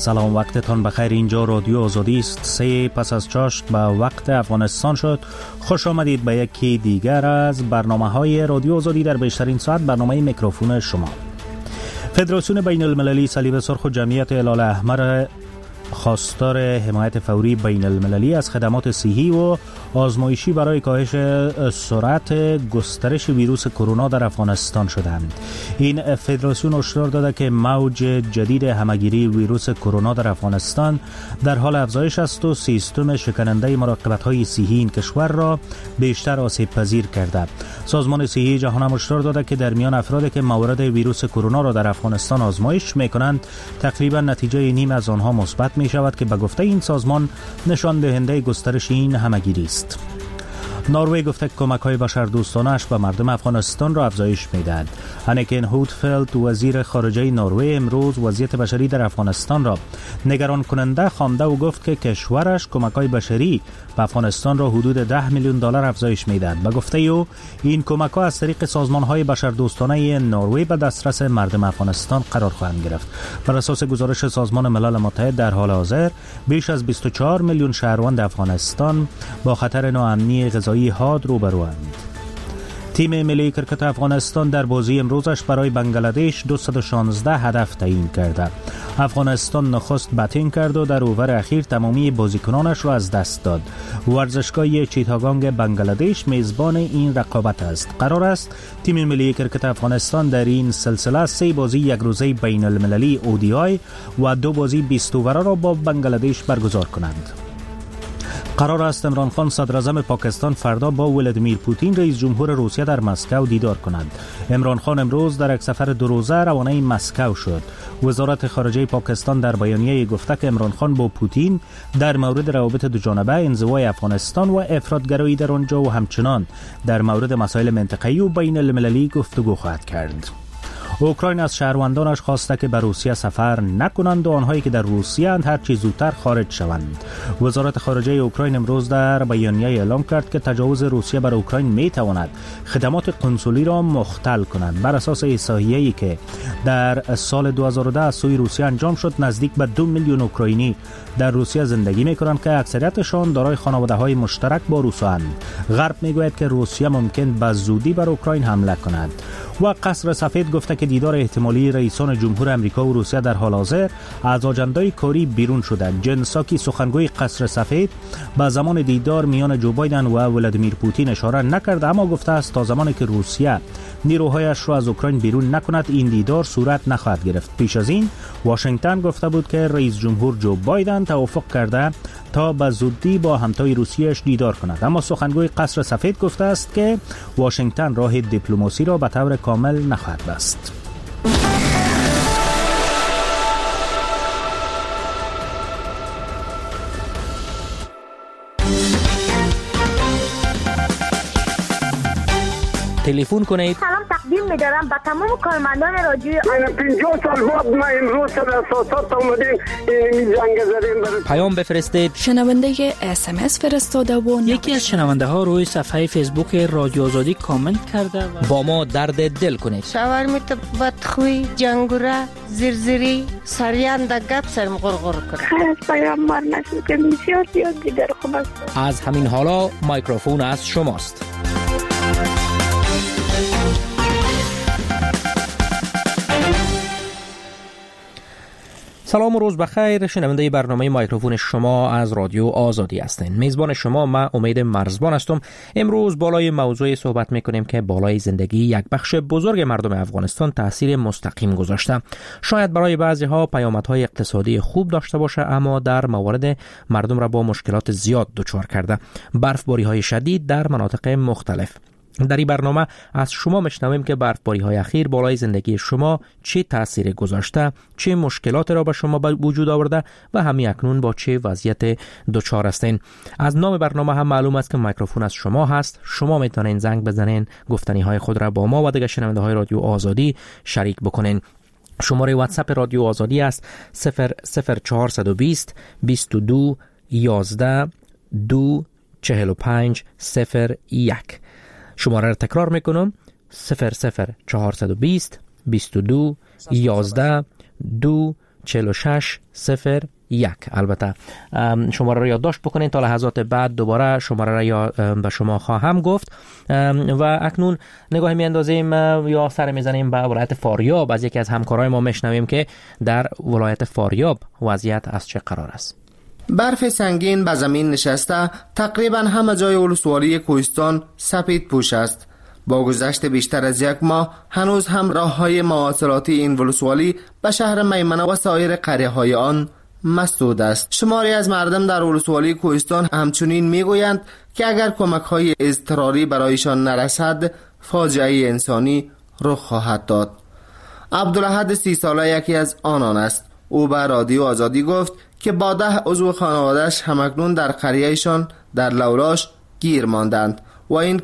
سلام، وقتتان بخیر. اینجا رادیو آزادی است. 3 پس از چاشت به وقت افغانستان شد. خوش آمدید به یکی دیگر از برنامه‌های رادیو آزادی در بیشترین ساعت. برنامه میکروفون شما. فدراسیون بین المللی صلیب سرخ و جمعیت هلال احمر خواستار حمایت فوری بین المللی از خدمات صحی و آزمایشی برای کاهش سرعت گسترش ویروس کرونا در افغانستان شدند. این فدراسیون هشدار داده که موج جدید همهگیری ویروس کرونا در افغانستان در حال افزایش است و سیستم شکننده مراقبت‌های صحی این کشور را بیشتر آسیب پذیر کرده. سازمان صحی جهان هم هشدار داده که در میان افرادی که مورد ویروس کرونا را در افغانستان آزمایش می‌کنند تقریبا نتیجه نیم از آنها مثبت می شود که به گفته این سازمان نشان دهنده گسترش این همهگیری است. نروژ گفته که کمک‌های بشردوستانه‌اش به مردم افغانستان را افزایش می‌دهد. هانیکن هودفلد وزیر خارجه نروژ امروز وضعیت بشری در افغانستان را نگران کننده خوانده و گفت که کشورش کمک‌های بشری به افغانستان را حدود 10 میلیون دلار افزایش می‌دهد. به گفته او این کمک‌ها از طریق سازمان‌های بشردوستانه نروژ به دسترس مردم افغانستان قرار خواهند گرفت. بر اساس گزارش سازمان ملل متحد در حال حاضر بیش از 24 میلیون شهروند افغانستان با خطر ناامنی غذایی حاد روبروند. تیم ملی کرکت افغانستان در بازی امروزش برای بنگلادش 216 هدف تعیین کرده. افغانستان نخست بتینگ کرد و در اوور اخیر تمامی بازیکنانش را از دست داد. ورزشگاه چیتاگانگ بنگلادش میزبان این رقابت است. قرار است تیم ملی کرکت افغانستان در این سلسله 3 بازی یک روزه بین المللی ODI و 2 بازی 20 اووره را با بنگلادش برگزار کنند. قرار است عمران خان صدر اعظم پاکستان فردا با ولادیمیر پوتین رئیس جمهور روسیه در مسکو دیدار کنند. عمران خان امروز در یک سفر 2 روزه روانه مسکو شد. وزارت خارجه پاکستان در بیانیه گفته که عمران خان با پوتین در مورد روابط دوجانبه، انزوای افغانستان و افراطگرایی در آنجا و همچنان در مورد مسائل منطقه‌ای و بین المللی گفتگو خواهد کرد. اوکراین از شهروندانش خواسته که به روسیه سفر نکنند و آنهایی که در روسیه اند هر چه زودتر خارج شوند. وزارت خارجه اوکراین امروز در بیانیه اعلام کرد که تجاوز روسیه بر اوکراین میتواند خدمات قنسولی را مختل کنند. بر اساس احصایه‌ای که در سال 2010 از سوی روسیه انجام شد، نزدیک به 2 میلیون اوکراینی در روسیه زندگی میکنند که اکثریتشان دارای خانواده‌های مشترک با روس‌اند. غرب میگوید که روسیه ممکن به زودی بر اوکراین حمله کند. و قصر سفید گفته که دیدار احتمالی رئیسان جمهور امریکا و روسیه در حال حاضر از آجندای کاری بیرون شده. جن ساکی سخنگوی قصر سفید به زمان دیدار میان جو بایدن و ولادیمیر پوتین اشاره نکرد، اما گفته است تا زمانی که روسیه نیروهایش را از اوکراین بیرون نکند این دیدار صورت نخواهد گرفت. پیش از این واشنگتن گفته بود که رئیس جمهور جو بایدن توافق کرده تا به زودی با همتای روسیه‌اش دیدار کند، اما سخنگوی قصر سفید گفته است که واشنگتن راه دیپلماسی را به طور کامل نخواهد بست. تلفن کنید. سلام تقدیم می‌دارم به تمام کارمندان رادیو. من 50 سال بعد ما امروز سر اساسات اومدیم این جنگ زدیم. پیام بفرستید. شنونده SMS فرستاده و یکی از شنونده ها روی صفحه فیسبوک رادیو آزادی کامنت کرده و با ما درد دل کنید. شاورمیت بدخوی، جنگوره، زرزری، سریان گپ سرم غرغر کنه. خیلی پیام مار نشد که بسیار زیاد دیگر خوب است. از همین حالا میکروفون از شماست. سلام و روز بخیر. شنونده برنامه میکروفون شما از رادیو آزادی هستین. میزبان شما من امید مرزبان هستم. امروز بالای موضوعی صحبت میکنیم که بالای زندگی یک بخش بزرگ مردم افغانستان تاثیر مستقیم گذاشته. شاید برای بعضی ها پیامدهای اقتصادی خوب داشته باشه، اما در موارد مردم را با مشکلات زیاد دچار کرده. برفباری های شدید در مناطق مختلف. در این برنامه از شما میشنویم که برفباری‌های اخیر بالای زندگی شما چه تأثیر گذاشته، چه مشکلات را به شما وجود آورده و همین اکنون با چه وضعیت دچار هستین. از نام برنامه هم معلوم است که میکروفون از شما هست. شما میتونین زنگ بزنین، گفتنی‌های خود را با ما و دیگر شنونده‌های رادیو آزادی شریک بکنین. شماره واتساپ رادیو آزادی است 0420 22 11 2 45 01. شماره را تکرار میکنم 00420 22 11 2 4601. البته شماره را یادداشت بکنید تا لحظات بعد دوباره شماره را به شما خواهم گفت. و اکنون نگاهی میاندازیم یا سر میزنیم به ولایت فاریاب. از یکی از همکارای ما میشنویم که در ولایت فاریاب وضعیت از چه قرار است. برف سنگین به زمین نشسته تقریبا همه جای ولسوالی کوهستان سپید پوش است. با گذشت بیشتر از یک ماه هنوز هم راه‌های مواصلاتی این ولسوالی به شهر میمنه و سایر قریه‌های آن مسدود است. شماری از مردم در ولسوالی کوهستان همچنین میگویند که اگر کمک‌های اضطراری برایشان نرسد فاجعه انسانی رخ خواهد داد. عبدالاحد 30 ساله یکی از آنان است. او به رادیو آزادی گفت که با 10 عضو خانواده‌اش همکنون در قریه‌شان در لولاش گیر ماندند و این